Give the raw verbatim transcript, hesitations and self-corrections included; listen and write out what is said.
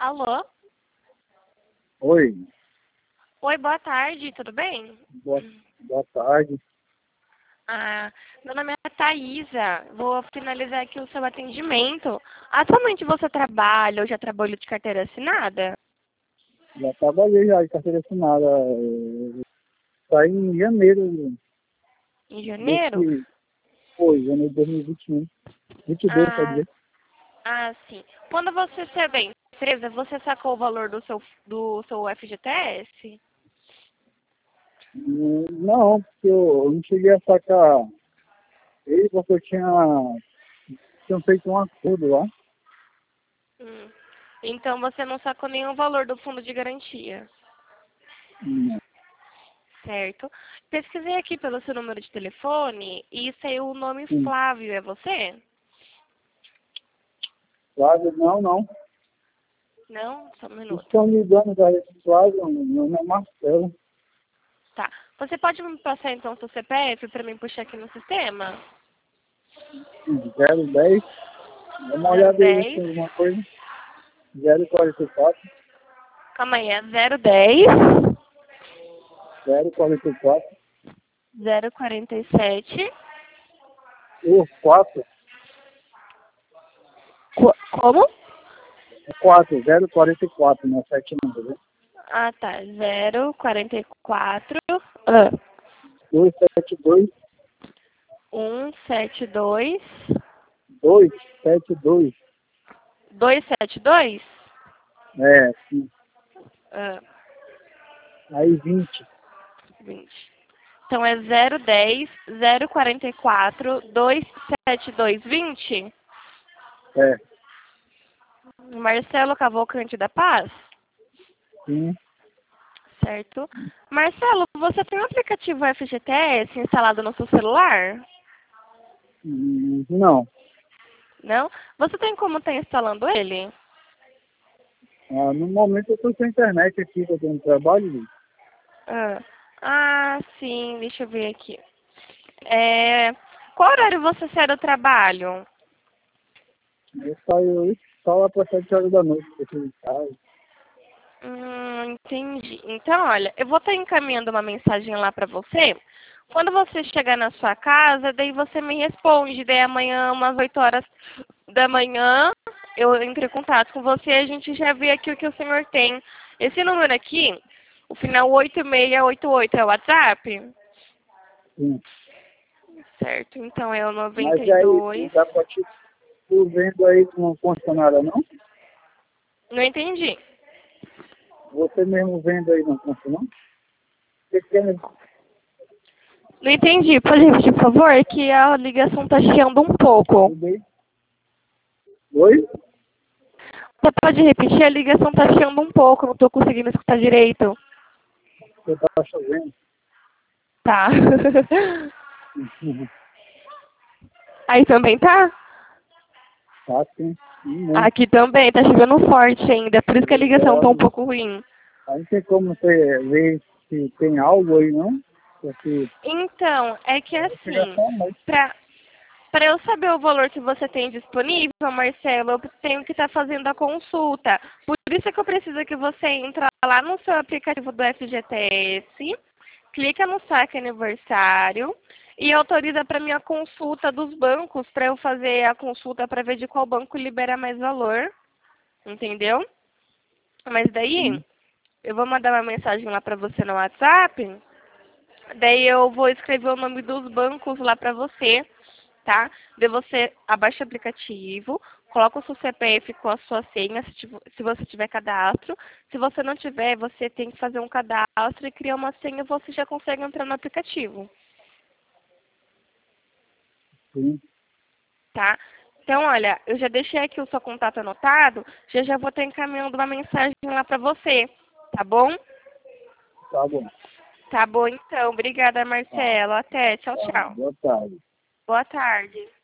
Alô? Oi, Oi, boa tarde, tudo bem? boa, boa tarde. Ah, meu nome é Thaisa, vou finalizar aqui o seu atendimento. Atualmente você trabalha ou já trabalhou de carteira assinada? Já trabalhei já de carteira assinada. eh, Saí em janeiro Em janeiro? desse. Foi, janeiro de dois mil e vinte e um. vinte e dois, quer Ah, dizer. ah, sim. Quando você ser bem empresa, você sacou o valor do seu, do seu F G T S? Hum, Não, porque eu, eu não cheguei a sacar ele porque eu tinha, tinha feito um acordo lá. Hum. Então você não sacou nenhum valor do fundo de garantia, Hum, certo? Pesquisei aqui pelo seu número de telefone e saiu o nome Sim. Flávio, é você? Flávio, não, não. Não? Só um Vocês minuto. estão me dando já esse Flávio, meu nome é Marcelo. Tá. Você pode me passar então seu C P F para mim puxar aqui no sistema? zero dez. Dá uma Zero olhada aí se dez. tem alguma coisa. zero quarenta e quatro. Calma aí, é zero dez. zero quarenta e quatro. Zero quarenta e sete. O quatro. Co- Como? quatro, zero quarenta e quatro, não é sete não, tá vendo? Ah, tá. Zero quarenta e quatro. Ah. duzentos e setenta e dois, Um sete dois. duzentos e setenta e dois, Dois sete dois. é, sim. Ah, Aí vinte, vinte. Então é zero dez, zero quarenta e quatro, dois sete dois vinte. é, Marcelo Cavalcante da Paz? sim. Certo. Marcelo, você tem o aplicativo F G T S instalado no seu celular? Hum, Não, Não? Você tem como estar instalando ele? ah, no momento eu estou sem internet aqui, que eu tenho trabalho, Ah, ah, sim, deixa eu ver aqui. É, qual horário você sai do trabalho? eu saio só lá para sete horas da noite, aqui em casa. Hum, entendi. Então, olha, eu vou estar encaminhando uma mensagem lá para você. Quando você chegar na sua casa, daí você me responde. Daí amanhã, umas oito horas da manhã, eu entro em contato com você e a gente já vê aqui o que o senhor tem. Esse número aqui, o final oito seis oito oito é o WhatsApp? Sim. Certo, então é o noventa Mas e aí, dois. dá para te tu vendo aí com funcionária, não? Não entendi. Você mesmo vendo aí não consta, não? Você quer Não entendi. Pode repetir, por favor? É que a ligação tá chiando um pouco. tudo aí? Oi? Você pode repetir? A ligação tá chiando um pouco. Não tô conseguindo escutar direito. Você tá chovendo? Tá. Aí também tá? Tá, sim. Sim, mesmo. Aqui também. Tá chovendo forte ainda. Por isso que a ligação tá um É, pouco ruim. aí não tem como você ver se tem algo aí, não? Porque Então, é que vai chegar assim, só a noite. pra, pra eu saber o valor que você tem disponível, Marcelo, eu tenho que estar fazendo a consulta. Por isso que eu preciso que você entre lá no seu aplicativo do F G T S, clica no saque aniversário e autoriza para mim a consulta dos bancos, para eu fazer a consulta para ver de qual banco libera mais valor. Entendeu? Mas daí, Sim. eu vou mandar uma mensagem lá para você no WhatsApp. Daí eu vou escrever o nome dos bancos lá para você, tá? Daí você abaixa o aplicativo, coloca o seu C P F com a sua senha, se, tiv- se você tiver cadastro. Se você não tiver, você tem que fazer um cadastro e criar uma senha e você já consegue entrar no aplicativo, Sim. tá? Então, olha, eu já deixei aqui o seu contato anotado, já já vou estar encaminhando uma mensagem lá para você, tá bom? Tá bom. Tá bom, então. Obrigada, Tá, Marcelo. Até. Tchau, tá. tchau. Boa tarde. Boa tarde.